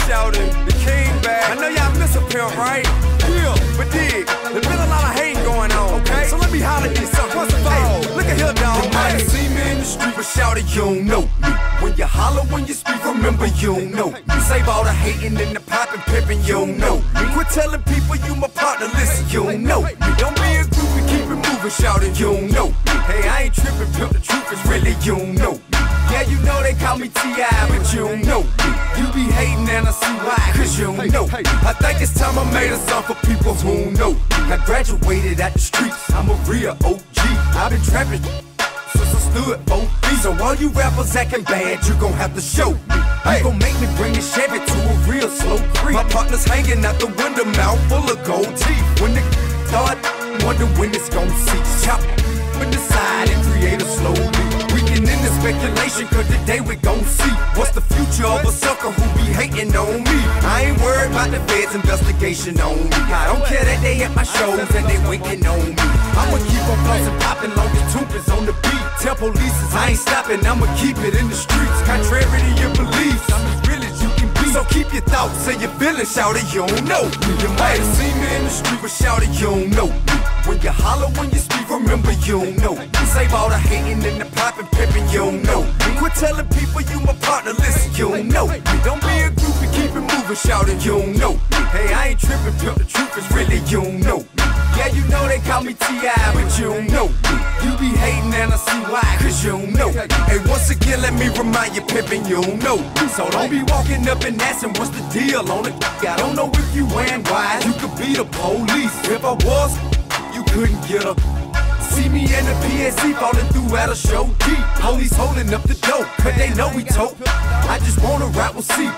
shouting, the king back. I know y'all miss a pimp, right? Yeah, but dig, there's been a lot of hate going on, okay? So let me holler at you something. First of all, look at here, dog. You might have seen me in the street, but shouting, you don't know me. When you holler, when you speak, remember you don't know me. Save all the hating and the popping, pimping, you don't know me. Quit telling people you my partner, listen, you don't know me. Don't be a groupie, keep it moving, shouting, you don't know me. Hey, I ain't tripping, pimp, the truth is really you don't know me. Yeah, you know they call me T.I., but you don't know me. You be hating and I see why, cause you don't know me. I think it's time I made a song for people who don't know me. I graduated at the streets, I'm a real OG. I've been trapping since I stood 4 feet. So all you rappers acting bad, you gon' have to show me. You gon' make me bring the Chevy to a real slow creep. My partner's hanging out the window, mouth full of gold teeth. When the start, wonder when it's gon' cease. Chop with the side and create a slow beat. In the speculation, cause today we gon' see what's the future of a sucker who be hating on me. I ain't worried about the feds' investigation on me. I don't care that they at my shows and they winking on me. I'ma keep on flossing, popping long as Toop is on the beat. Tell police I ain't stopping, I'ma keep it in the streets. Contrary to your beliefs, I'm as real as you can be. So keep your thoughts and your feelings, shout it, you don't know me. You might have seen me in the street, but shout it, you don't know me. When you holler, when you speak, remember you don't know me. Save all the hating and the popping, pimping, you don't know me. Quit telling people you my partner, listen, you don't know me. Don't be a groupie, keep it moving, shouting, you don't know me. Hey, I ain't tripping, pimp, the truth is really you don't know me. Yeah, you know they call me T.I., but you don't know me. You be hating and I see why, cause you don't know me. Hey, once again, let me remind you, pimping, you don't know me. So don't be walking up and asking what's the deal on it. I don't know if you wearing wise, you could be the police. If I was, you couldn't get her. See me in the PNC falling through at a show deep. Police holding up the dope, cause they know we tote. I just wanna rap with C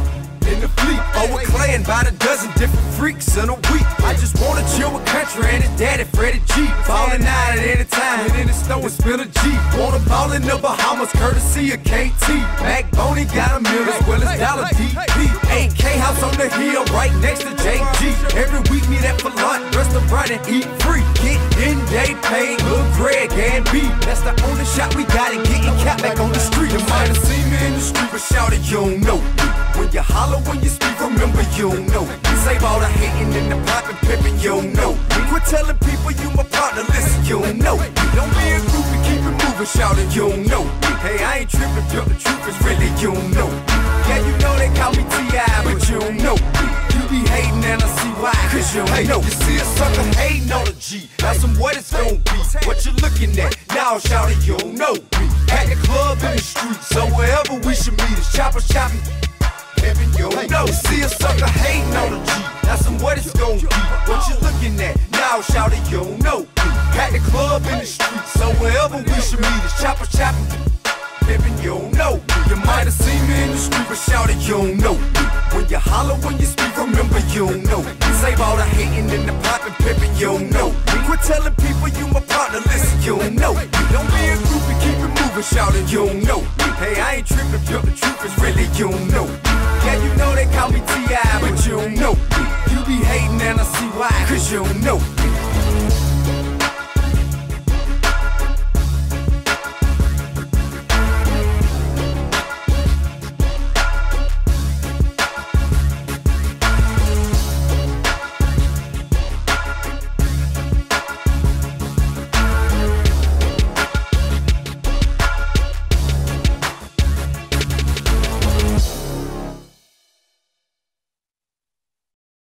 in the fleet. Over Clay and by the dozen different freaks in a week. I just wanna chill with Country and his daddy Freddie G. Falling out at any time, and in the snow and spill a G. Wanna ball in the Bahamas, courtesy of KT. Backbone, he got a meal as well as Dollar DP. 8K house on the hill right next to JG. Every week meet at Falant, restaurant and eat free. Get in, they pay, Lil Greg and B. That's the only shot we got and getting cat back on the street. You might have seen me in the street, but shout it, you don't know me. When you holler, when you speak, remember you don't know me. Save all the hating and the popping, pimping, you don't know me. Quit telling people you my partner, listen, you don't know me. Don't be a groupie, keep it moving, shouting, you don't know me. Hey, I ain't tripping, pimp, the truth is really you don't know me. Yeah, you know they call me T.I., but you don't know me. You be hating and I see why, cause you don't know. You see a sucker hating on a G, that's what it's gon' be. What you looking at, now shouting, you don't know me. At the club in the street, so wherever we should meet is chopper shopping. You don't know. See a sucker hating on a G, that's what it's gon' be. What you looking at, now shout it, you don't know. At the club in the street, so wherever we should meet is chopper chopping. Pimpin', you don't know. You might have seen me in the street, but shout it, you don't know. When you holler, when you speak, remember you don't know. Save all the hating and the popping, pimpin', you don't know. Quit telling people you my partner, listen, you don't know. Don't be a groupie, keep it moving, shouting, you don't know. Hey, I ain't tripping, pimp, the truth is really you don't know. Yeah, you know they call me T.I., but you don't know. You be hating and I see why, cause you don't know.